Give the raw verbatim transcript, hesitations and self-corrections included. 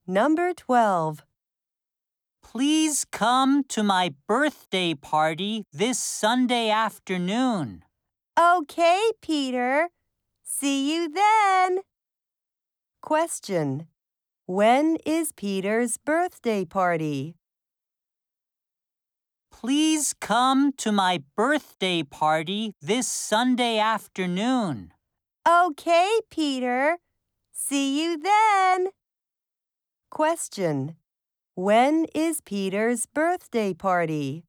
Number twelve. Please come to my birthday party this Sunday afternoon. Okay, Peter. See you then. Question. When is Peter's birthday party? Please come to my birthday party this Sunday afternoon. Okay, Peter. See you then. Question. When is Peter's birthday party?